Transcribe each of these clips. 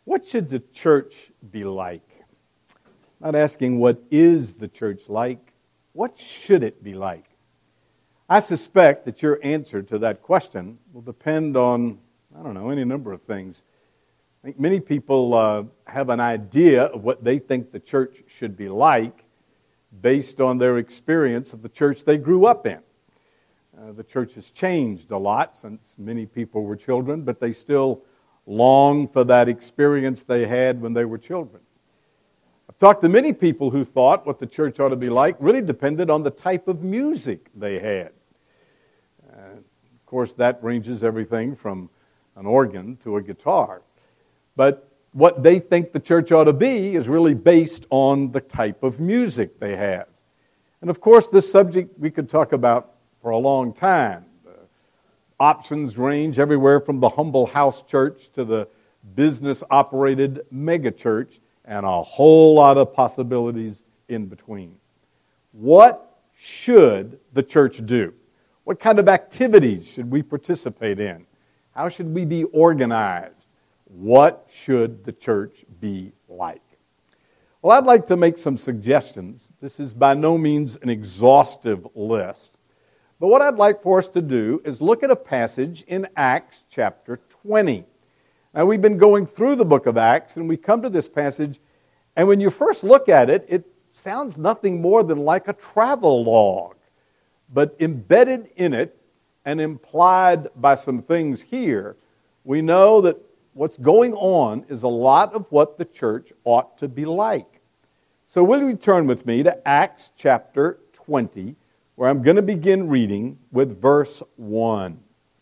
What should the church be like? Not asking what is the church like, what should it be like? I suspect that your answer to that question will depend on, any number of things. I think many people have an idea of what they think the church should be like based on their experience of the church they grew up in. The church has changed a lot since many people were children, but they still long for that experience they had when they were children. I've talked to many people who thought what the church ought to be like really depended on the type of music they had. Of course, that ranges everything from an organ to a guitar. But what they think the church ought to be is really based on the type of music they have. And of course, this subject we could talk about for a long time. Options range everywhere from the humble house church to the business-operated megachurch, and a whole lot of possibilities in between. What should the church do? What kind of activities should we participate in? How should we be organized? What should the church be like? Well, I'd like to make some suggestions. This is by no means an exhaustive list. But what I'd like for us to do is look at a passage in Acts chapter 20. Now, we've been going through the book of Acts, and we come to this passage, and when you first look at it, it sounds nothing more than like a travel log. But embedded in it and implied by some things here, we know that what's going on is a lot of what the church ought to be like. So will you turn with me to Acts chapter 20, where I'm going to begin reading with verse 1.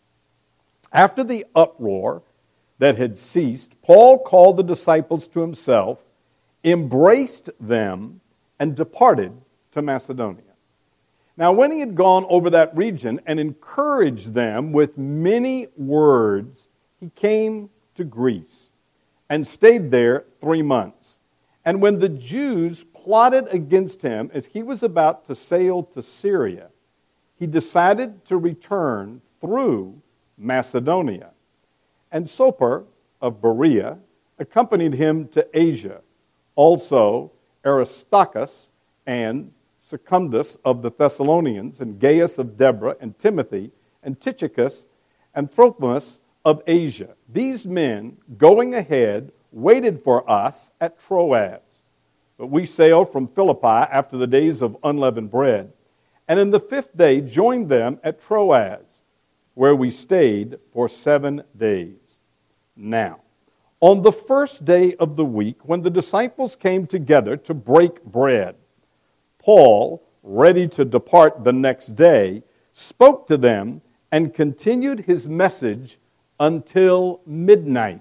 After the uproar that had ceased, Paul called the disciples to himself, embraced them, and departed to Macedonia. Now, when he had gone over that region and encouraged them with many words, he came to Greece and stayed there 3 months. And when the Jews plotted against him as he was about to sail to Syria, he decided to return through Macedonia. And Soper of Berea accompanied him to Asia. Also Aristarchus and Secundus of the Thessalonians, and Gaius of Deborah, and Timothy, and Tychicus, and Trophimus of Asia. These men, going ahead, waited for us at Troas. But we sailed from Philippi after the days of unleavened bread, and in the 5th day joined them at Troas, where we stayed for 7 days. Now, on the first day of the week, when the disciples came together to break bread, Paul, ready to depart the next day, spoke to them and continued his message until midnight.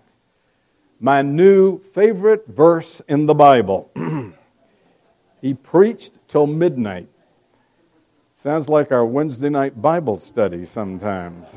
My new favorite verse in the Bible. He preached till midnight. Sounds like our Wednesday night Bible study sometimes.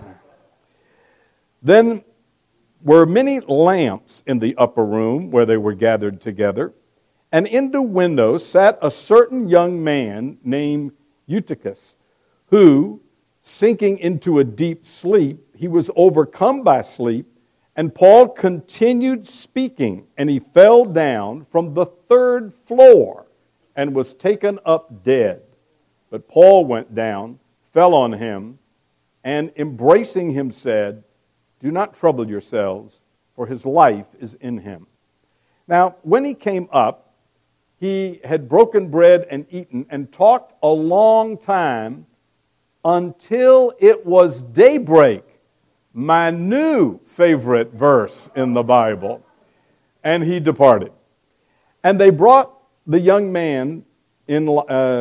Then were many lamps in the upper room where they were gathered together, and in the window sat a certain young man named Eutychus, who, sinking into a deep sleep, he was overcome by sleep, and Paul continued speaking, and he fell down from the 3rd floor and was taken up dead. But Paul went down, fell on him, and embracing him said, "Do not trouble yourselves, for his life is in him." Now, when he came up, he had broken bread and eaten and talked a long time until it was daybreak. My new favorite verse in the Bible. And he departed. And they brought the young man in,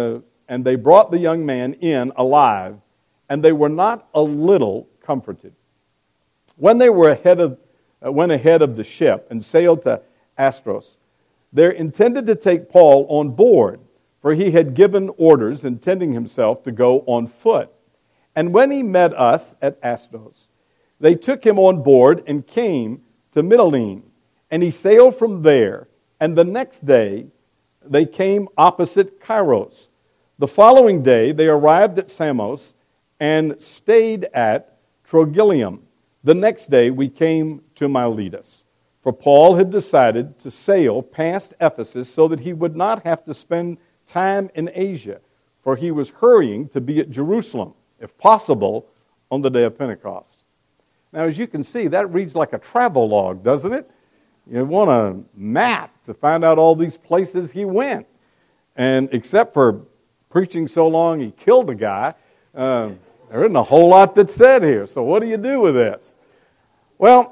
alive, and they were not a little comforted. When they went ahead of the ship and sailed to Astros, they intended to take Paul on board, for he had given orders, intending himself to go on foot. And when he met us at Astos, they took him on board and came to Mytilene, and he sailed from there. And the next day they came opposite Kairos. The following day they arrived at Samos and stayed at Trogyllium. The next day we came to Miletus. for Paul had decided to sail past Ephesus so that he would not have to spend time in Asia, for he was hurrying to be at Jerusalem, if possible, on the day of Pentecost. Now, as you can see, that reads like a travel log, doesn't it? You want a map to find out all these places he went. And except for preaching so long he killed a guy, there isn't a whole lot that's said here. So what do you do with this? Well,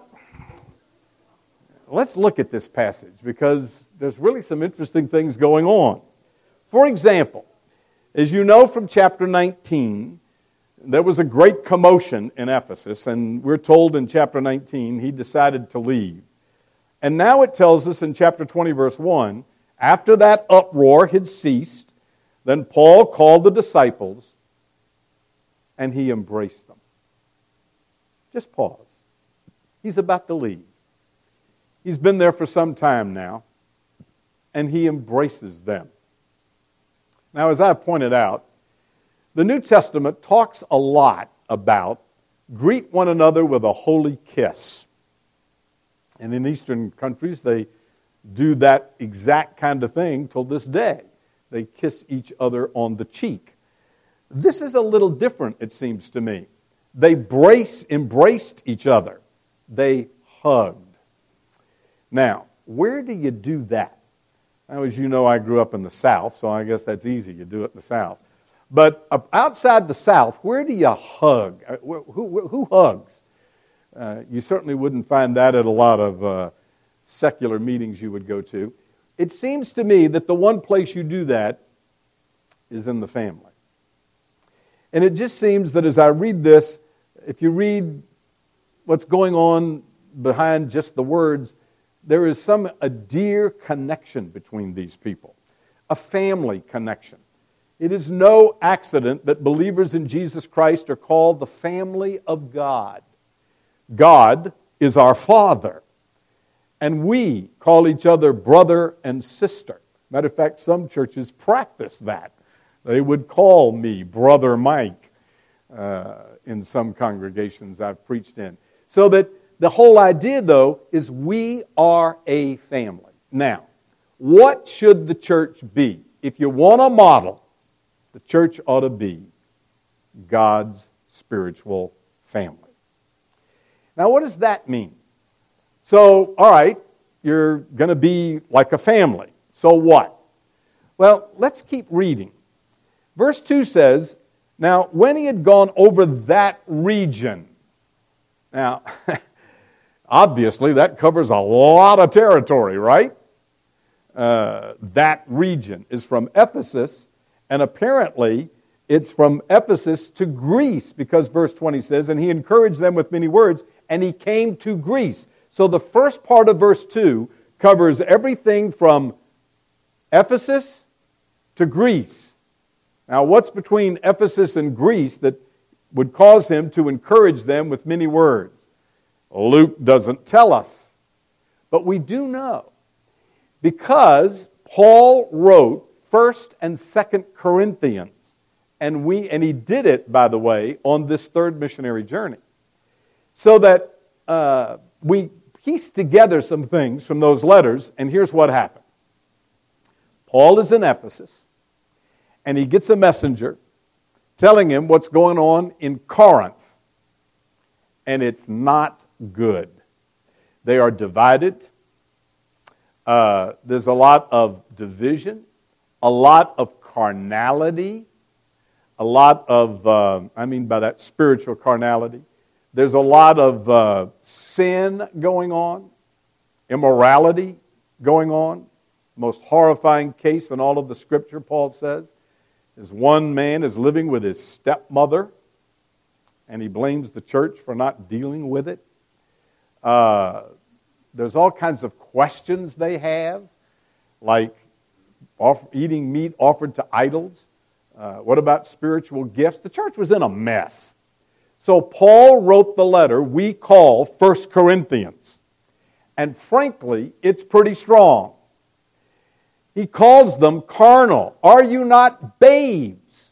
let's look at this passage because there's really some interesting things going on. For example, as you know from chapter 19, there was a great commotion in Ephesus, and we're told in chapter 19 he decided to leave. And now it tells us in chapter 20, verse 1, after that uproar had ceased, then Paul called the disciples and he embraced them. Just pause. He's about to leave. He's been there for some time now, and he embraces them. Now, as I've pointed out, the New Testament talks a lot about greet one another with a holy kiss. And in Eastern countries, they do that exact kind of thing till this day. They kiss each other on the cheek. This is a little different, it seems to me. They embraced each other. They hugged. Now, where do you do that? Now, as you know, I grew up in the South, so I guess that's easy. You do it in the South. But outside the South, where do you hug? Who hugs? You certainly wouldn't find that at a lot of secular meetings you would go to. It seems to me that the one place you do that is in the family. And it just seems that as I read this, if you read what's going on behind just the words, there is a dear connection between these people, a family connection. It is no accident that believers in Jesus Christ are called the family of God. God is our Father, and we call each other brother and sister. Matter of fact, some churches practice that. They would call me Brother Mike in some congregations I've preached in. So that the whole idea, though, is we are a family. Now, what should the church be? If you want a model, the church ought to be God's spiritual family. Now, what does that mean? So, all right, you're going to be like a family. So what? Well, let's keep reading. Verse 2 says, now, when he had gone over that region. Now, obviously, that covers a lot of territory, right? That region is from Ephesus, and apparently it's from Ephesus to Greece, because verse 20 says, and he encouraged them with many words, and he came to Greece. So the first part of verse 2 covers everything from Ephesus to Greece. Now, what's between Ephesus and Greece that would cause him to encourage them with many words? Luke doesn't tell us, but we do know, because Paul wrote 1st and 2nd Corinthians, and he did it, by the way, on this third missionary journey, so that we piece together some things from those letters, and here's what happened. Paul is in Ephesus, and he gets a messenger telling him what's going on in Corinth, and it's not good. They are divided. There's a lot of division, a lot of carnality, a lot of, I mean by that spiritual carnality. There's a lot of sin going on, immorality going on. Most horrifying case in all of the Scripture, Paul says, is one man is living with his stepmother, and he blames the church for not dealing with it. There's all kinds of questions they have, like eating meat offered to idols. What about spiritual gifts? The church was in a mess. So Paul wrote the letter we call 1 Corinthians. And frankly, it's pretty strong. He calls them carnal. Are you not babes?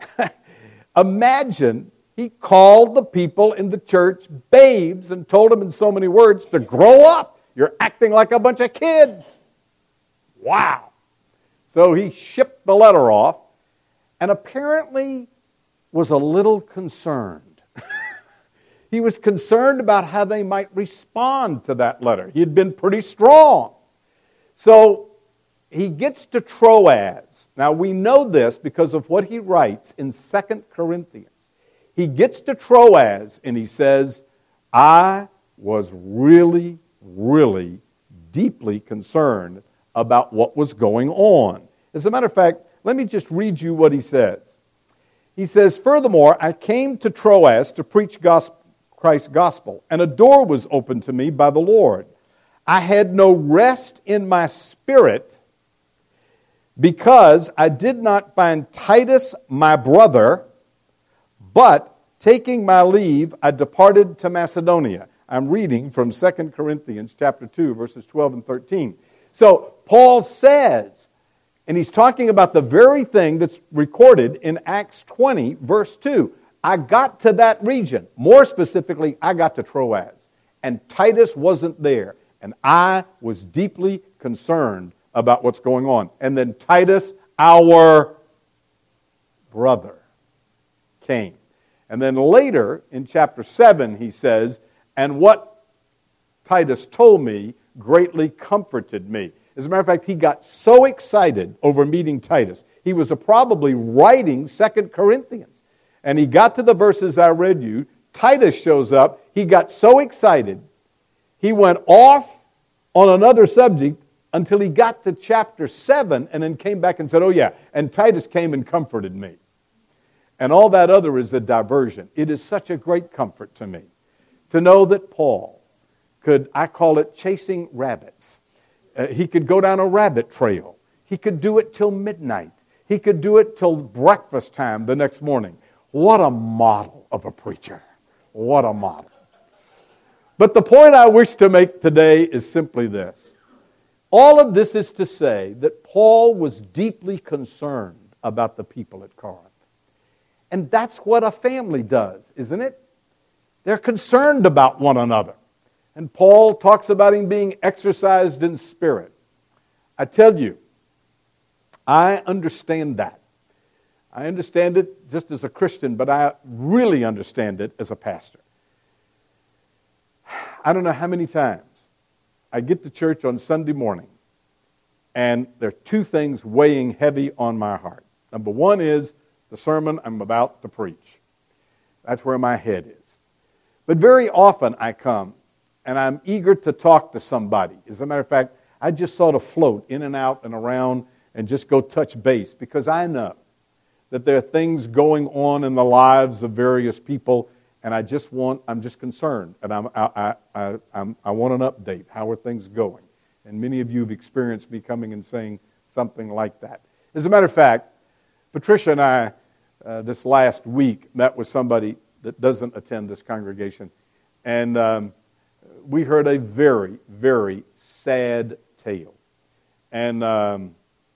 Imagine he called the people in the church babes and told them in so many words to grow up. You're acting like a bunch of kids. Wow. So he shipped the letter off and apparently was a little concerned. He was concerned about how they might respond to that letter. He had been pretty strong. So he gets to Troas. Now we know this because of what he writes in 2 Corinthians. He gets to Troas and he says, I was really, really deeply concerned about what was going on. As a matter of fact, let me just read you what he says. He says, furthermore, I came to Troas to preach Christ's gospel, and a door was opened to me by the Lord. I had no rest in my spirit because I did not find Titus my brother, but taking my leave, I departed to Macedonia. I'm reading from 2 Corinthians chapter 2, verses 12 and 13. So Paul says, and he's talking about the very thing that's recorded in Acts 20, verse 2. I got to that region. More specifically, I got to Troas. And Titus wasn't there. And I was deeply concerned about what's going on. And then Titus, our brother, came. And then later in chapter 7, he says, and what Titus told me greatly comforted me. As a matter of fact, he got so excited over meeting Titus. He was probably writing 2 Corinthians. And he got to the verses I read you. Titus shows up. He got so excited. He went off on another subject until he got to chapter 7 and then came back and said, oh yeah, and Titus came and comforted me. And all that other is a diversion. It is such a great comfort to me to know that Paul could, I call it chasing rabbits. He could go down a rabbit trail. He could do it till midnight. He could do it till breakfast time the next morning. What a model of a preacher. What a model. But the point I wish to make today is simply this. All of this is to say that Paul was deeply concerned about the people at Corinth. And that's what a family does, isn't it? They're concerned about one another. And Paul talks about him being exercised in spirit. I tell you, I understand that. I understand it just as a Christian, but I really understand it as a pastor. I don't know how many times I get to church on Sunday morning, and there are two things weighing heavy on my heart. Number one is the sermon I'm about to preach. That's where my head is. But very often I come, and I'm eager to talk to somebody. As a matter of fact, I just sort of float in and out and around and just go touch base because I know that there are things going on in the lives of various people, and I'm just concerned, and I want an update. How are things going? And many of you have experienced me coming and saying something like that. As a matter of fact, Patricia and I, this last week, met with somebody that doesn't attend this congregation, and we heard a very, very sad tale. And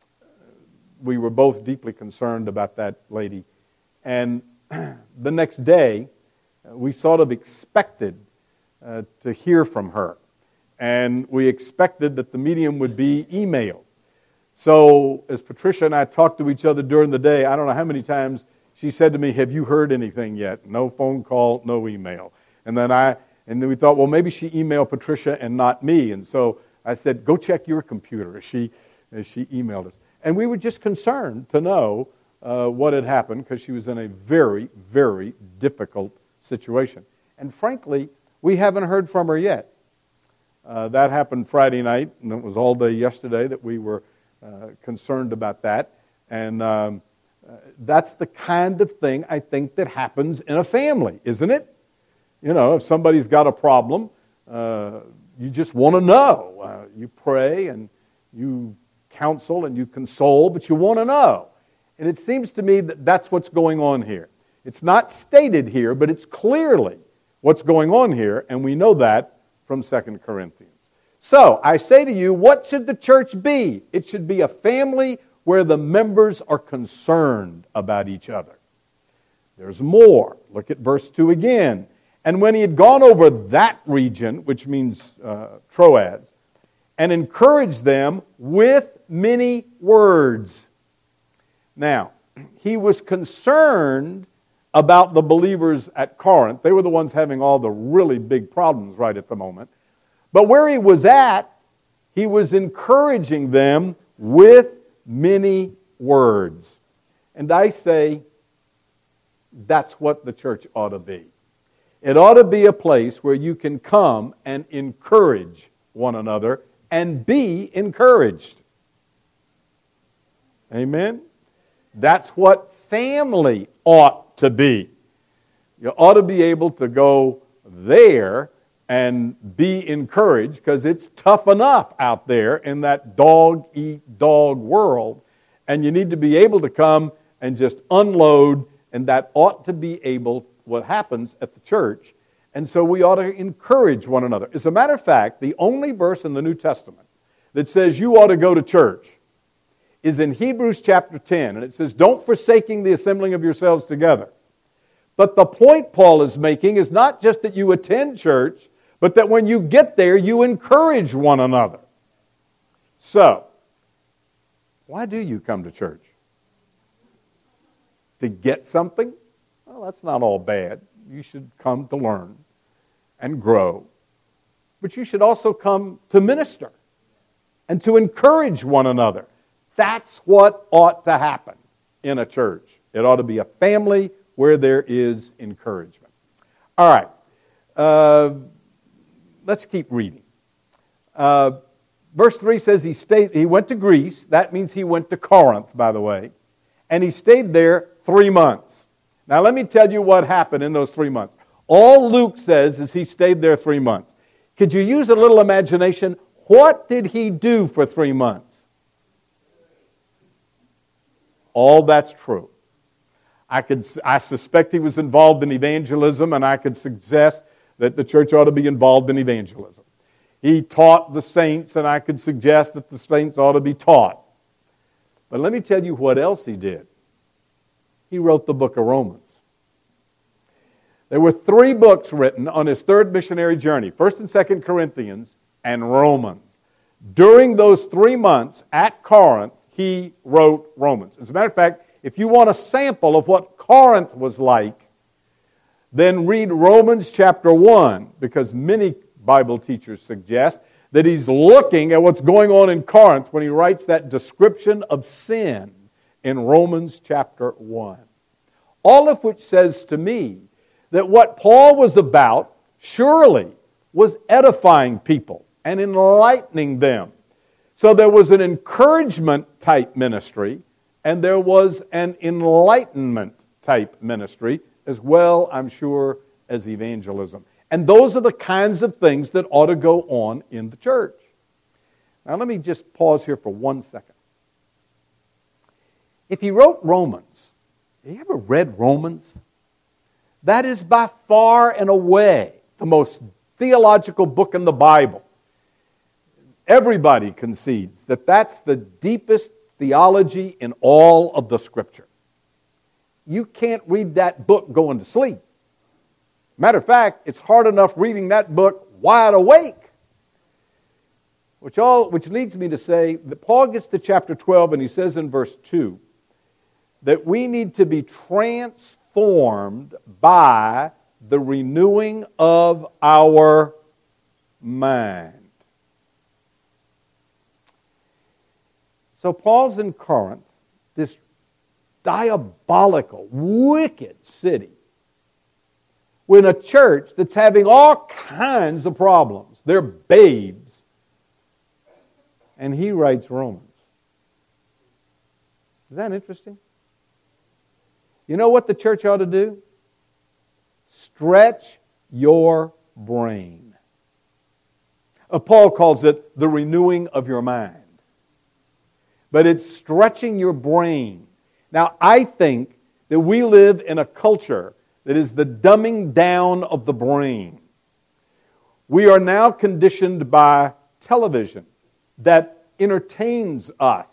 we were both deeply concerned about that lady. And the next day, we sort of expected to hear from her. And we expected that the medium would be email. So as Patricia and I talked to each other during the day, I don't know how many times she said to me, have you heard anything yet? No phone call, no email. And then we thought, well, maybe she emailed Patricia and not me. And so I said, go check your computer as she emailed us. And we were just concerned to know what had happened because she was in a very, very difficult situation. And frankly, we haven't heard from her yet. That happened Friday night, and it was all day yesterday that we were concerned about that. And that's the kind of thing I think that happens in a family, isn't it? You know, if somebody's got a problem, you just want to know. You pray and you counsel and you console, but you want to know. And it seems to me that that's what's going on here. It's not stated here, but it's clearly what's going on here, and we know that from 2 Corinthians. So, I say to you, what should the church be? It should be a family where the members are concerned about each other. There's more. Look at verse 2 again. And when he had gone over that region, which means Troas, and encouraged them with many words. Now, he was concerned about the believers at Corinth. They were the ones having all the really big problems right at the moment. But where he was at, he was encouraging them with many words. And I say, that's what the church ought to be. It ought to be a place where you can come and encourage one another and be encouraged. Amen? That's what family ought to be. You ought to be able to go there and be encouraged, because it's tough enough out there in that dog-eat-dog world, and you need to be able to come and just unload, and that ought to be able, what happens at the church. And so we ought to encourage one another. As a matter of fact, the only verse in the New Testament that says you ought to go to church is in Hebrews chapter 10, and it says, don't forsaking the assembling of yourselves together. But the point Paul is making is not just that you attend church, but that when you get there, you encourage one another. So, why do you come to church? To get something? Well, that's not all bad. You should come to learn and grow. But you should also come to minister and to encourage one another. That's what ought to happen in a church. It ought to be a family where there is encouragement. All right. Let's keep reading. Verse 3 says he went to Greece. That means he went to Corinth, by the way. And he stayed there 3 months. Now let me tell you what happened in those 3 months. All Luke says is he stayed there 3 months. Could you use a little imagination? What did he do for 3 months? All that's true. I suspect he was involved in evangelism, and I could suggest that the church ought to be involved in evangelism. He taught the saints, and I could suggest that the saints ought to be taught. But let me tell you what else he did. He wrote the book of Romans. There were 3 books written on his 3rd missionary journey, 1st and 2nd Corinthians and Romans. During those 3 months at Corinth, he wrote Romans. As a matter of fact, if you want a sample of what Corinth was like, then read Romans chapter 1, because many Bible teachers suggest that he's looking at what's going on in Corinth when he writes that description of sin in Romans chapter 1. All of which says to me that what Paul was about, surely, was edifying people and enlightening them. So there was an encouragement type ministry, and there was an enlightenment type ministry, as well, I'm sure, as evangelism. And those are the kinds of things that ought to go on in the church. Now let me just pause here for 1 second. If he wrote Romans, have you ever read Romans? That is by far and away the most theological book in the Bible. Everybody concedes that that's the deepest theology in all of the Scripture. You can't read that book going to sleep. Matter of fact, it's hard enough reading that book wide awake. Which leads me to say that Paul gets to chapter 12 and he says in verse 2 that we need to be transformed by the renewing of our mind. So Paul's in Corinth, this diabolical, wicked city, with a church that's having all kinds of problems. They're babes. And he writes Romans. Is that interesting? You know what the church ought to do? Stretch your brain. Paul calls it the renewing of your mind. But it's stretching your brain. Now, I think that we live in a culture that is the dumbing down of the brain. We are now conditioned by television that entertains us.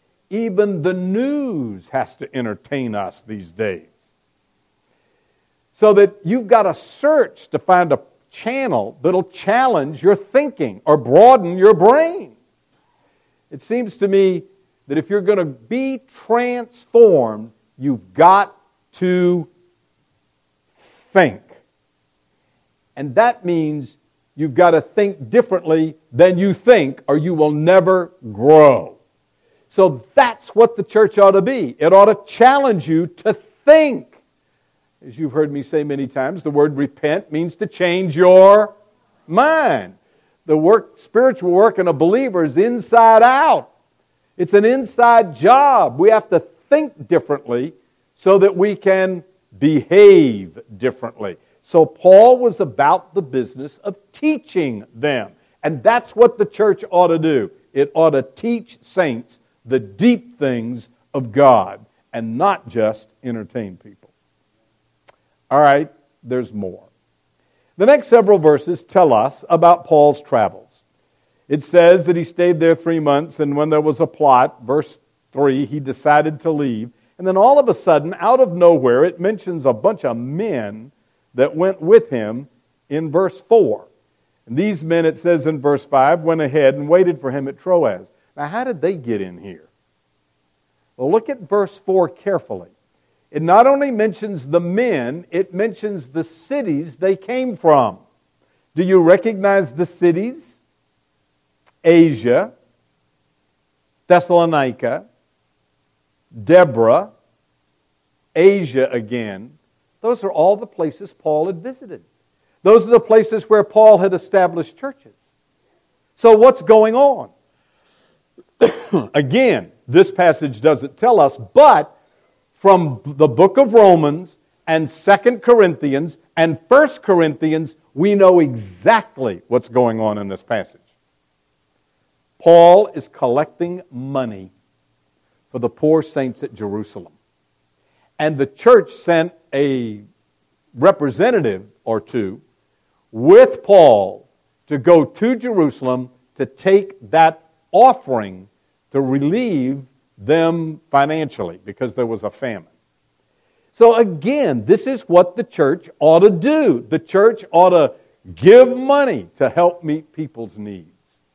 Even the news has to entertain us these days. So that you've got to search to find a channel that'll challenge your thinking or broaden your brain. It seems to me that if you're going to be transformed, you've got to think. And that means you've got to think differently than you think, or you will never grow. So that's what the church ought to be. It ought to challenge you to think. As you've heard me say many times, the word repent means to change your mind. The spiritual work in a believer is inside out. It's an inside job. We have to think differently so that we can behave differently. So Paul was about the business of teaching them. And that's what the church ought to do. It ought to teach saints the deep things of God and not just entertain people. All right, there's more. The next several verses tell us about Paul's travels. It says that he stayed there 3 months, and when there was a plot, verse 3, he decided to leave. And then all of a sudden, out of nowhere, it mentions a bunch of men that went with him in verse 4. And these men, it says in verse 5, went ahead and waited for him at Troas. Now, how did they get in here? Well, look at verse 4 carefully. It not only mentions the men, it mentions the cities they came from. Do you recognize the cities? Asia, Thessalonica, Deborah, Asia again. Those are all the places Paul had visited. Those are the places where Paul had established churches. So what's going on? Again, this passage doesn't tell us, but from the book of Romans and 2 Corinthians and 1 Corinthians, we know exactly what's going on in this passage. Paul is collecting money for the poor saints at Jerusalem. And the church sent a representative or two with Paul to go to Jerusalem to take that offering to relieve them financially because there was a famine. So again, this is what the church ought to do. The church ought to give money to help meet people's needs.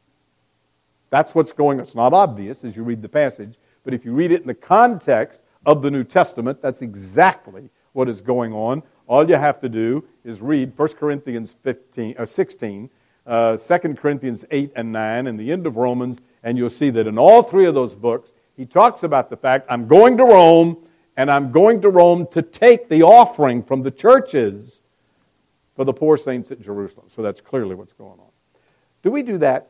That's what's going on. It's not obvious as you read the passage, but if you read it in the context of the New Testament, that's exactly what is going on. All you have to do is read 1 Corinthians 16, 2 Corinthians 8 and 9, and the end of Romans, and you'll see that in all three of those books, he talks about the fact, I'm going to Rome, and I'm going to Rome to take the offering from the churches for the poor saints at Jerusalem. So that's clearly what's going on. Do we do that?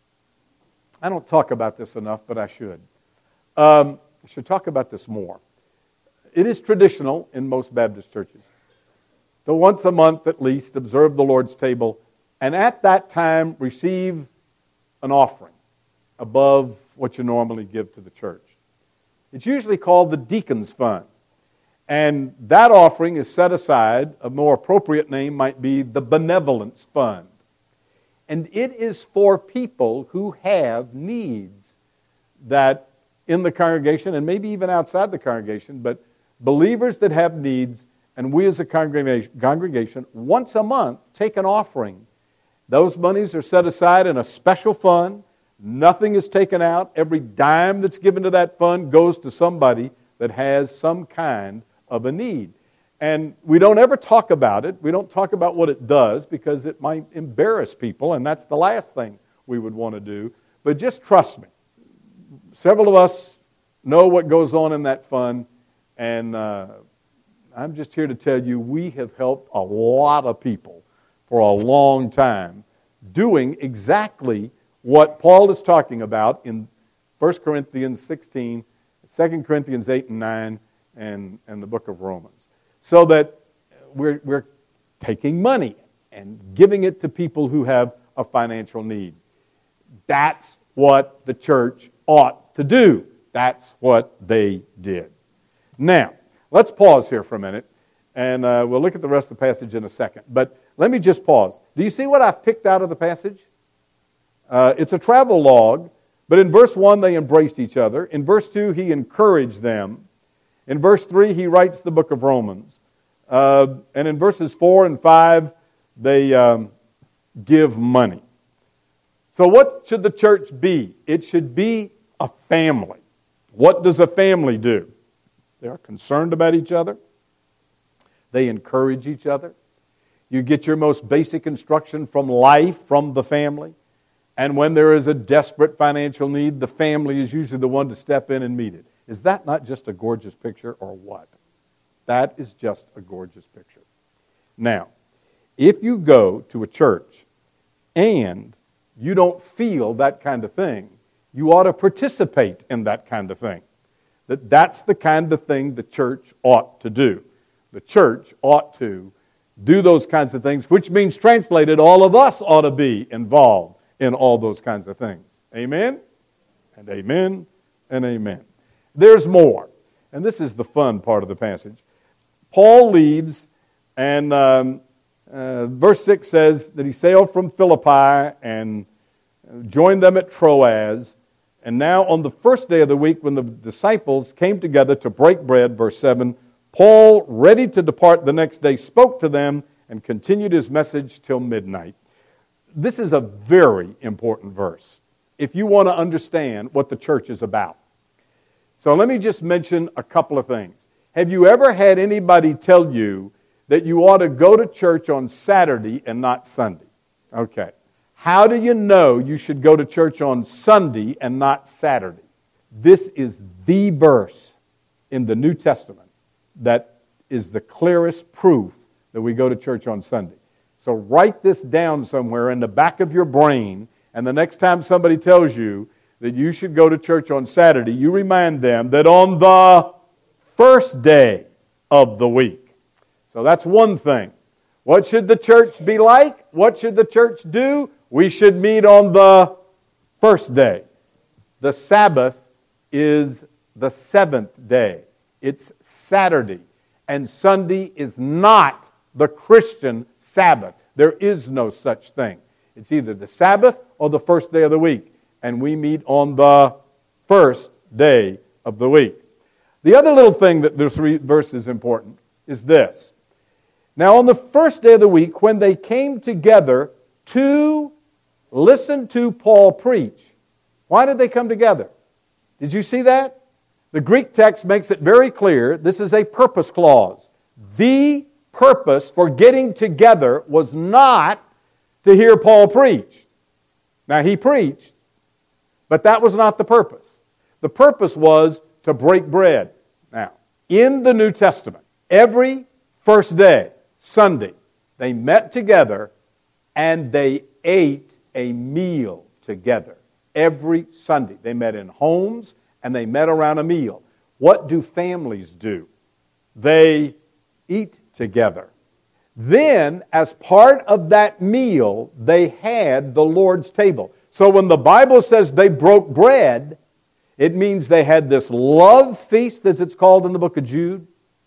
I don't talk about this enough, but I should. I should talk about this more. It is traditional in most Baptist churches to once a month at least observe the Lord's table and at that time receive an offering above what you normally give to the church. It's usually called the Deacon's Fund. And that offering is set aside, a more appropriate name might be the Benevolence Fund. And it is for people who have needs that in the congregation, and maybe even outside the congregation, but believers that have needs, and we as a congregation, once a month, take an offering. Those monies are set aside in a special fund. Nothing is taken out. Every dime that's given to that fund goes to somebody that has some kind of a need. And we don't ever talk about it. We don't talk about what it does because it might embarrass people, and that's the last thing we would want to do. But just trust me. Several of us know what goes on in that fund, and I'm just here to tell you we have helped a lot of people for a long time doing exactly what Paul is talking about in 1 Corinthians 16, 2 Corinthians 8 and 9, and the book of Romans. So that we're taking money and giving it to people who have a financial need. That's what the church ought to do. That's what they did. Now, let's pause here for a minute, and we'll look at the rest of the passage in a second. But let me just pause. Do you see what I've picked out of the passage? It's a travel log, but in verse 1 they embraced each other. In verse 2 he encouraged them. In verse 3 he writes the book of Romans. And in verses 4 and 5, they give money. So what should the church be? It should be a family. What does a family do? They are concerned about each other. They encourage each other. You get your most basic instruction from life from the family. And when there is a desperate financial need, the family is usually the one to step in and meet it. Is that not just a gorgeous picture or what? That is just a gorgeous picture. Now, if you go to a church and you don't feel that kind of thing, you ought to participate in that kind of thing. That's the kind of thing the church ought to do. The church ought to do those kinds of things, which means, translated, all of us ought to be involved in all those kinds of things. Amen? And amen and amen. There's more. And this is the fun part of the passage. Paul leaves, and verse 6 says that he sailed from Philippi and joined them at Troas. And now on the first day of the week, when the disciples came together to break bread, verse 7, Paul, ready to depart the next day, spoke to them and continued his message till midnight. This is a very important verse if you want to understand what the church is about. So let me just mention a couple of things. Have you ever had anybody tell you that you ought to go to church on Saturday and not Sunday? Okay. How do you know you should go to church on Sunday and not Saturday? This is the verse in the New Testament that is the clearest proof that we go to church on Sunday. So write this down somewhere in the back of your brain, and the next time somebody tells you that you should go to church on Saturday, you remind them that on the first day of the week. So that's one thing. What should the church be like? What should the church do? We should meet on the first day. The Sabbath is the seventh day. It's Saturday. And Sunday is not the Christian Sabbath. There is no such thing. It's either the Sabbath or the first day of the week. And we meet on the first day of the week. The other little thing that this verse is important is this. Now on the first day of the week, when they came together to listen to Paul preach, why did they come together? Did you see that? The Greek text makes it very clear. This is a purpose clause. The purpose for getting together was not to hear Paul preach. Now, he preached, but that was not the purpose. The purpose was to break bread. Now, in the New Testament, every first day, Sunday, they met together and they ate a meal together. Every Sunday. They met in homes and they met around a meal. What do families do? They eat together. Then, as part of that meal, they had the Lord's table. So when the Bible says they broke bread, it means they had this love feast, as it's called in the book of Jude.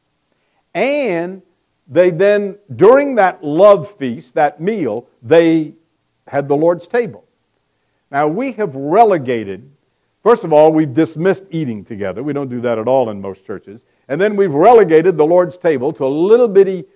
And they then, during that love feast, that meal, they had the Lord's table. Now, we have relegated, first of all, we've dismissed eating together. We don't do that at all in most churches. And then we've relegated the Lord's table to a little bitty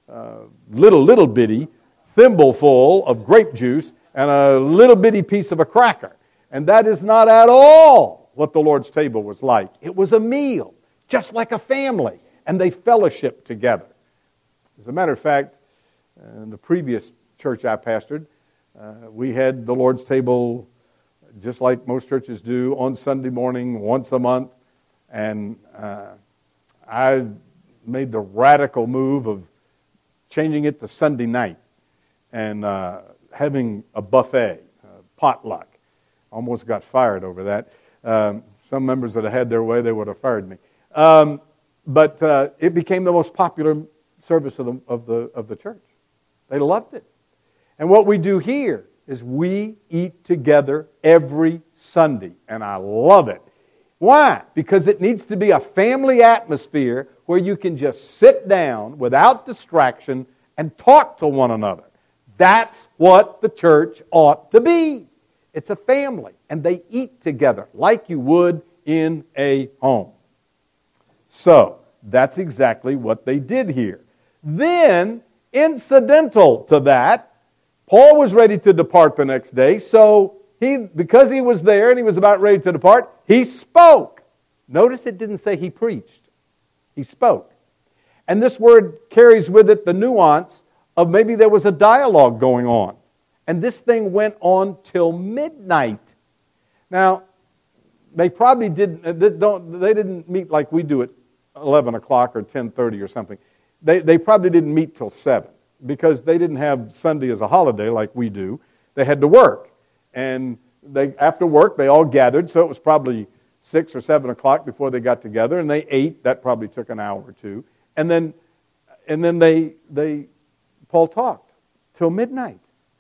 thimbleful of grape juice and a little bitty piece of a cracker. And that is not at all what the Lord's table was like. It was a meal, just like a family. And they fellowshiped together. As a matter of fact, in the previous church I pastored, we had the Lord's table just like most churches do on Sunday morning once a month. And I made the radical move of changing it to Sunday night and having a buffet, potluck. Almost got fired over that. Some members that had had their way, they would have fired me. But it became the most popular service of the church. They loved it. And what we do here is we eat together every Sunday, and I love it. Why? Because it needs to be a family atmosphere where you can just sit down without distraction and talk to one another. That's what the church ought to be. It's a family, and they eat together like you would in a home. So, that's exactly what they did here. Then, incidental to that, Paul was ready to depart the next day, so because he was there and he was about ready to depart, he spoke. Notice it didn't say he preached. He spoke. And this word carries with it the nuance of maybe there was a dialogue going on. And this thing went on till midnight. Now, they probably didn't meet like we do at 11 o'clock or 10:30 or something. They probably didn't meet till 7 because they didn't have Sunday as a holiday like we do. They had to work. And after work, they all gathered, so it was probably 6 or 7 o'clock before they got together, and they ate. That probably took an hour or two. And then Paul talked till midnight.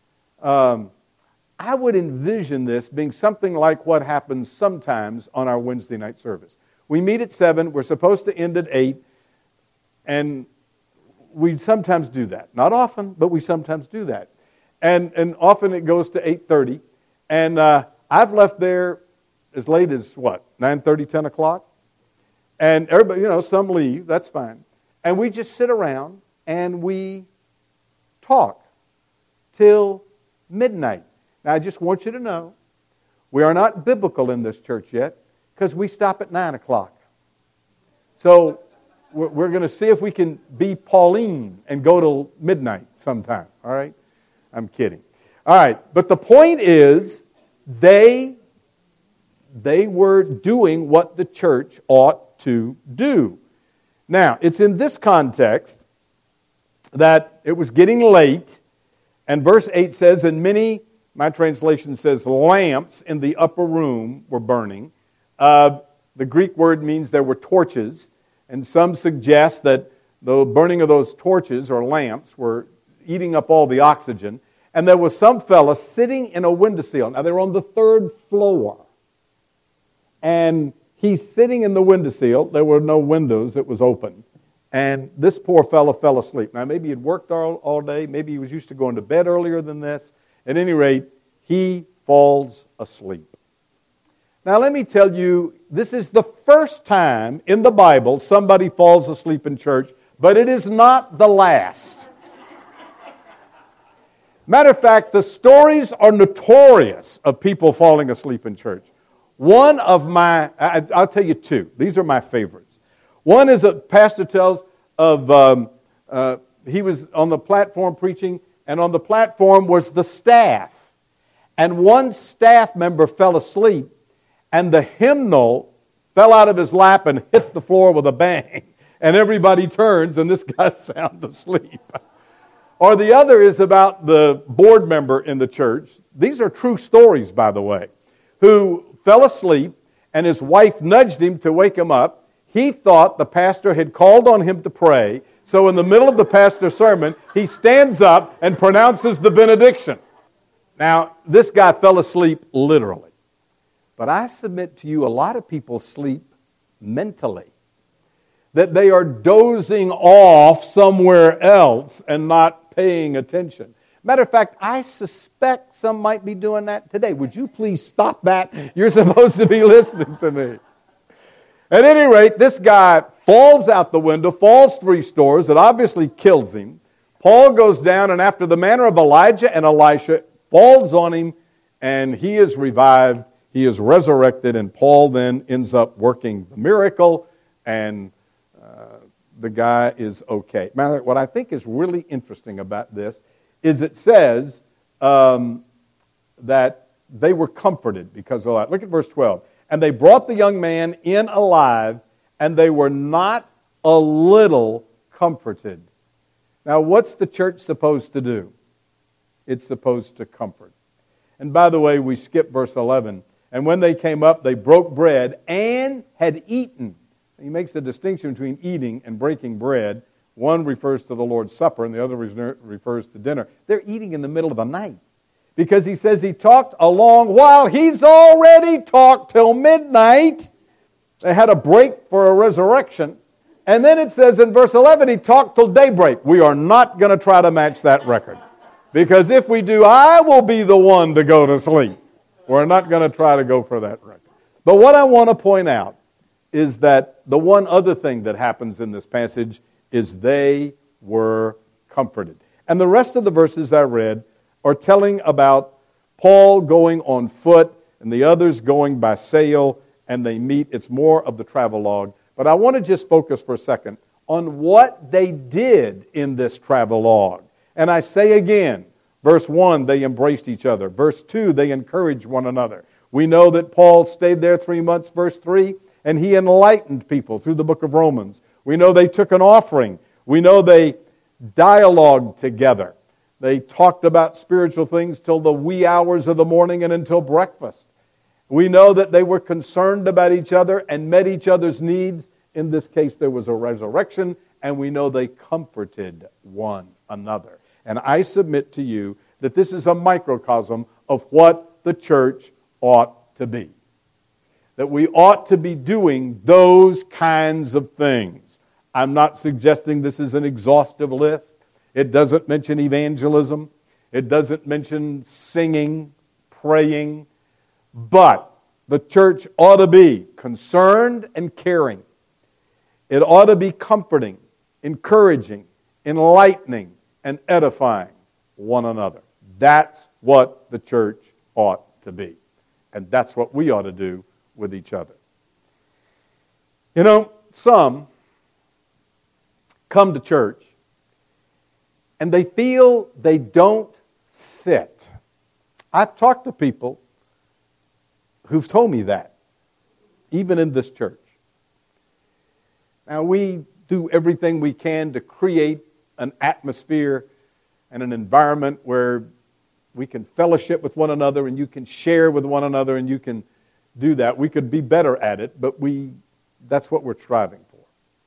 I would envision this being something like what happens sometimes on our Wednesday night service. We meet at 7, we're supposed to end at 8, and we sometimes do that. Not often, but we sometimes do that. And often it goes to 8:30, and I've left there as late as, 9:30, 10 o'clock? And everybody, some leave, that's fine. And we just sit around and we talk till midnight. Now, I just want you to know, we are not biblical in this church yet because we stop at 9 o'clock. So we're going to see if we can be Pauline and go till midnight sometime, all right? I'm kidding. All right, but the point is, they were doing what the church ought to do. Now, it's in this context that it was getting late, and verse 8 says, and many, my translation says, lamps in the upper room were burning. The Greek word means there were torches, and some suggest that the burning of those torches or lamps were eating up all the oxygen. And there was some fella sitting in a windowsill. Now, they're on the 3rd floor. And he's sitting in the windowsill. There were no windows. It was open. And this poor fella fell asleep. Now, maybe he'd worked all day. Maybe he was used to going to bed earlier than this. At any rate, he falls asleep. Now, let me tell you, this is the first time in the Bible somebody falls asleep in church, but it is not the last. Matter of fact, the stories are notorious of people falling asleep in church. One of I'll tell you two. These are my favorites. One is a pastor tells of, he was on the platform preaching, and on the platform was the staff. And one staff member fell asleep, and the hymnal fell out of his lap and hit the floor with a bang. And everybody turns, and this guy's sound asleep. Or the other is about the board member in the church. These are true stories, by the way, who fell asleep, and his wife nudged him to wake him up. He thought the pastor had called on him to pray, so in the middle of the pastor's sermon, he stands up and pronounces the benediction. Now, this guy fell asleep literally. But I submit to you, a lot of people sleep mentally. That they are dozing off somewhere else and not paying attention. Matter of fact, I suspect some might be doing that today. Would you please stop that? You're supposed to be listening to me. At any rate, this guy falls out the window, falls 3 stories. It obviously kills him. Paul goes down, and after the manner of Elijah and Elisha, falls on him, and he is revived. He is resurrected, and Paul then ends up working the miracle, and the guy is okay. Now, what I think is really interesting about this is it says that they were comforted because of that. Look at verse 12. And they brought the young man in alive, and they were not a little comforted. Now, what's the church supposed to do? It's supposed to comfort. And by the way, we skip verse 11. And when they came up, they broke bread and had eaten. He makes a distinction between eating and breaking bread. One refers to the Lord's Supper and the other refers to dinner. They're eating in the middle of the night because he says he talked a long while. He's already talked till midnight. They had a break for a resurrection. And then it says in verse 11, he talked till daybreak. We are not going to try to match that record because if we do, I will be the one to go to sleep. We're not going to try to go for that record. But what I want to point out is that the one other thing that happens in this passage is they were comforted. And the rest of the verses I read are telling about Paul going on foot and the others going by sail, and they meet. It's more of the travelogue. But I want to just focus for a second on what they did in this travelogue. And I say again, verse 1, they embraced each other. Verse 2, they encouraged one another. We know that Paul stayed there 3 months, verse 3, and he enlightened people through the book of Romans. We know they took an offering. We know they dialogued together. They talked about spiritual things till the wee hours of the morning and until breakfast. We know that they were concerned about each other and met each other's needs. In this case, there was a resurrection, and we know they comforted one another. And I submit to you that this is a microcosm of what the church ought to be. That we ought to be doing those kinds of things. I'm not suggesting this is an exhaustive list. It doesn't mention evangelism. It doesn't mention singing, praying. But the church ought to be concerned and caring. It ought to be comforting, encouraging, enlightening, and edifying one another. That's what the church ought to be. And that's what we ought to do with each other. You know, some come to church and they feel they don't fit. I've talked to people who've told me that, even in this church. Now, we do everything we can to create an atmosphere and an environment where we can fellowship with one another and you can share with one another and you can do that. We could be better at it, but that's what we're striving for.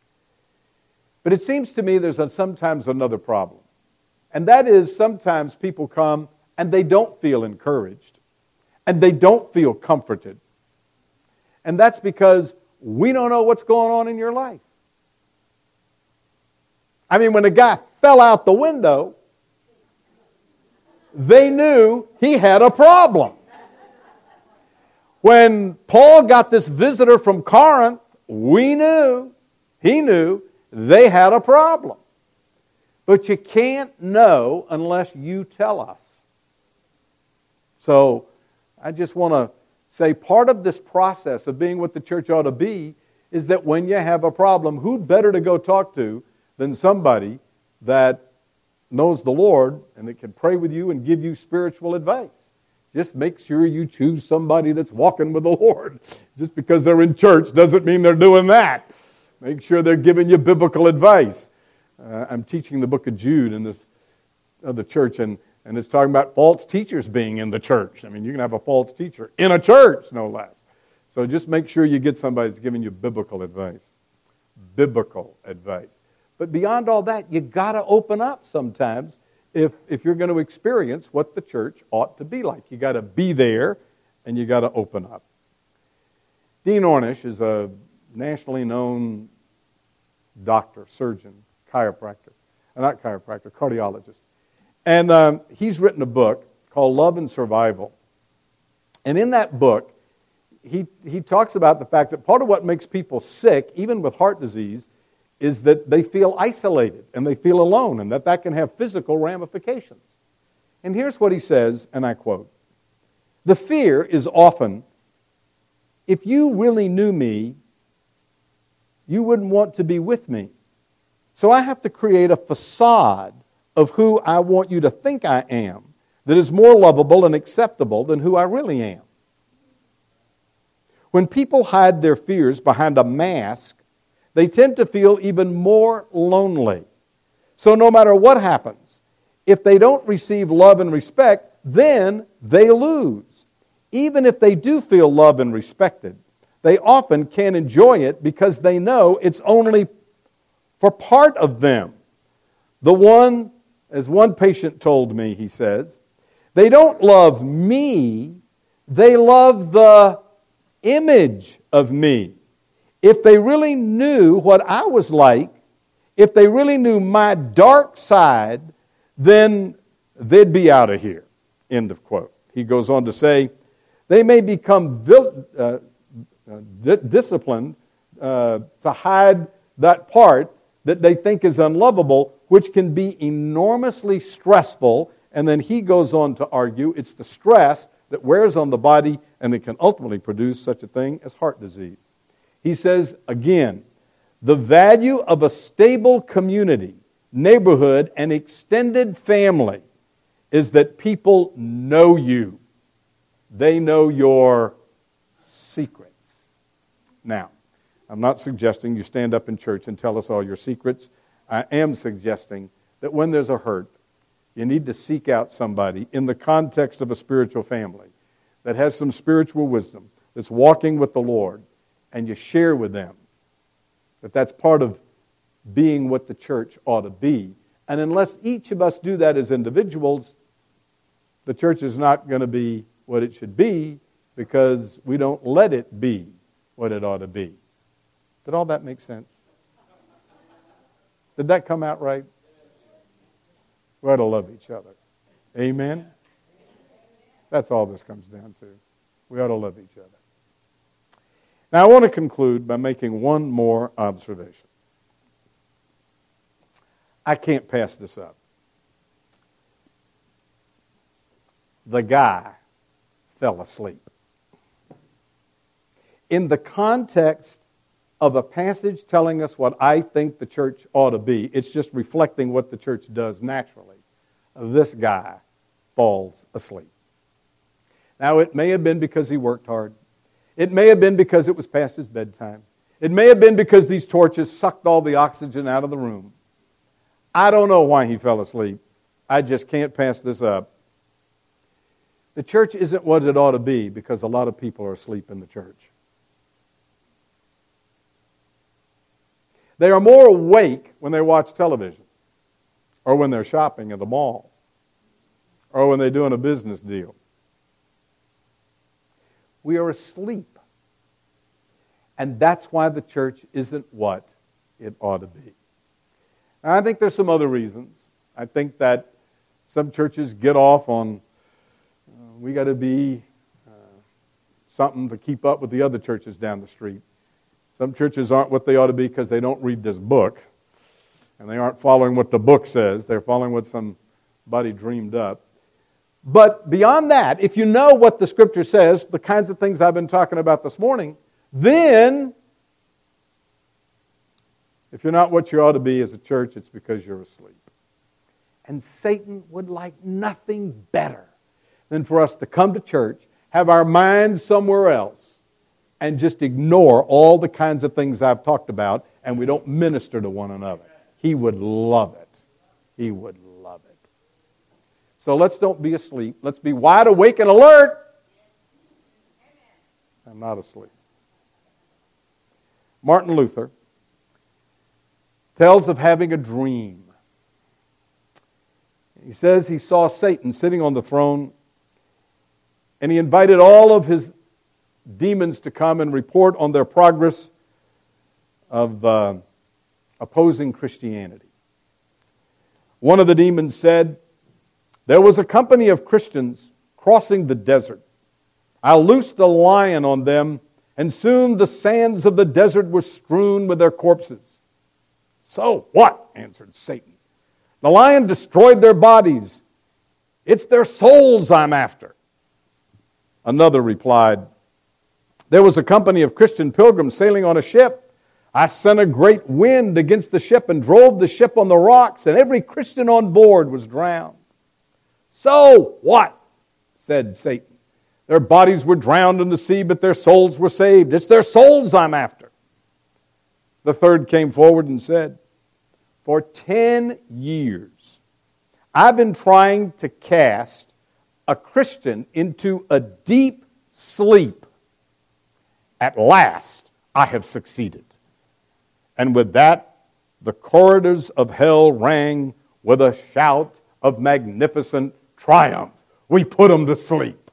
But it seems to me there's sometimes another problem. And that is sometimes people come and they don't feel encouraged and they don't feel comforted. And that's because we don't know what's going on in your life. I mean, when a guy fell out the window, they knew he had a problem. When Paul got this visitor from Corinth, he knew they had a problem. But you can't know unless you tell us. So I just want to say part of this process of being what the church ought to be is that when you have a problem, who'd better to go talk to than somebody that knows the Lord and that can pray with you and give you spiritual advice. Just make sure you choose somebody that's walking with the Lord. Just because they're in church doesn't mean they're doing that. Make sure they're giving you biblical advice. I'm teaching the book of Jude in this other church, and it's talking about false teachers being in the church. I mean, you can have a false teacher in a church, no less. So just make sure you get somebody that's giving you biblical advice. Biblical advice. But beyond all that, you got to open up sometimes if you're going to experience what the church ought to be like. You got to be there, and you got to open up. Dean Ornish is a nationally known doctor, surgeon, cardiologist. And he's written a book called Love and Survival. And in that book, he talks about the fact that part of what makes people sick, even with heart disease, is that they feel isolated and they feel alone, and that can have physical ramifications. And here's what he says, and I quote, "The fear is often, if you really knew me, you wouldn't want to be with me. So I have to create a facade of who I want you to think I am that is more lovable and acceptable than who I really am. When people hide their fears behind a mask, they tend to feel even more lonely. So no matter what happens, if they don't receive love and respect, then they lose. Even if they do feel loved and respected, they often can't enjoy it because they know it's only for part of them. As one patient told me, he says, they don't love me, they love the image of me. If they really knew what I was like, if they really knew my dark side, then they'd be out of here." End of quote. He goes on to say, they may become disciplined to hide that part that they think is unlovable, which can be enormously stressful. And then he goes on to argue it's the stress that wears on the body and it can ultimately produce such a thing as heart disease. He says, again, the value of a stable community, neighborhood, and extended family is that people know you. They know your secrets. Now, I'm not suggesting you stand up in church and tell us all your secrets. I am suggesting that when there's a hurt, you need to seek out somebody in the context of a spiritual family that has some spiritual wisdom, that's walking with the Lord, and you share with them that that's part of being what the church ought to be. And unless each of us do that as individuals, the church is not going to be what it should be because we don't let it be what it ought to be. Did all that make sense? Did that come out right? We ought to love each other. Amen? That's all this comes down to. We ought to love each other. Now, I want to conclude by making one more observation. I can't pass this up. The guy fell asleep. In the context of a passage telling us what I think the church ought to be, it's just reflecting what the church does naturally. This guy falls asleep. Now, it may have been because he worked hard. It may have been because it was past his bedtime. It may have been because these torches sucked all the oxygen out of the room. I don't know why he fell asleep. I just can't pass this up. The church isn't what it ought to be because a lot of people are asleep in the church. They are more awake when they watch television, or when they're shopping at the mall, or when they're doing a business deal. We are asleep. And that's why the church isn't what it ought to be. And I think there's some other reasons. I think that some churches get off on, we got to be something to keep up with the other churches down the street. Some churches aren't what they ought to be because they don't read this book. And they aren't following what the book says. They're following what somebody dreamed up. But beyond that, if you know what the Scripture says, the kinds of things I've been talking about this morning, then if you're not what you ought to be as a church, it's because you're asleep. And Satan would like nothing better than for us to come to church, have our minds somewhere else, and just ignore all the kinds of things I've talked about, and we don't minister to one another. He would love it. He would love it. So let's don't be asleep. Let's be wide awake and alert. I'm not asleep. Martin Luther tells of having a dream. He says he saw Satan sitting on the throne, and he invited all of his demons to come and report on their progress of opposing Christianity. One of the demons said, "There was a company of Christians crossing the desert. I loosed a lion on them, and soon the sands of the desert were strewn with their corpses." "So what?" answered Satan. "The lion destroyed their bodies. It's their souls I'm after." Another replied, "There was a company of Christian pilgrims sailing on a ship. I sent a great wind against the ship and drove the ship on the rocks, and every Christian on board was drowned." "So what?" said Satan. "Their bodies were drowned in the sea, but their souls were saved. It's their souls I'm after." The third came forward and said, "For 10 years, I've been trying to cast a Christian into a deep sleep. At last, I have succeeded." And with that, the corridors of hell rang with a shout of magnificent triumph. We put them to sleep.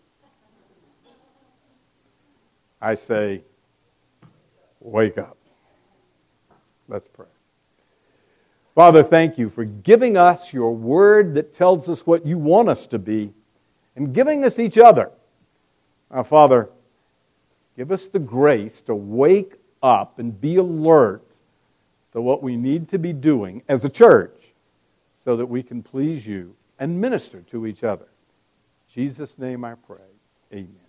I say, wake up. Let's pray. Father, thank you for giving us your word that tells us what you want us to be and giving us each other. Now, Father, give us the grace to wake up and be alert to what we need to be doing as a church so that we can please you and minister to each other. In Jesus' name I pray. Amen.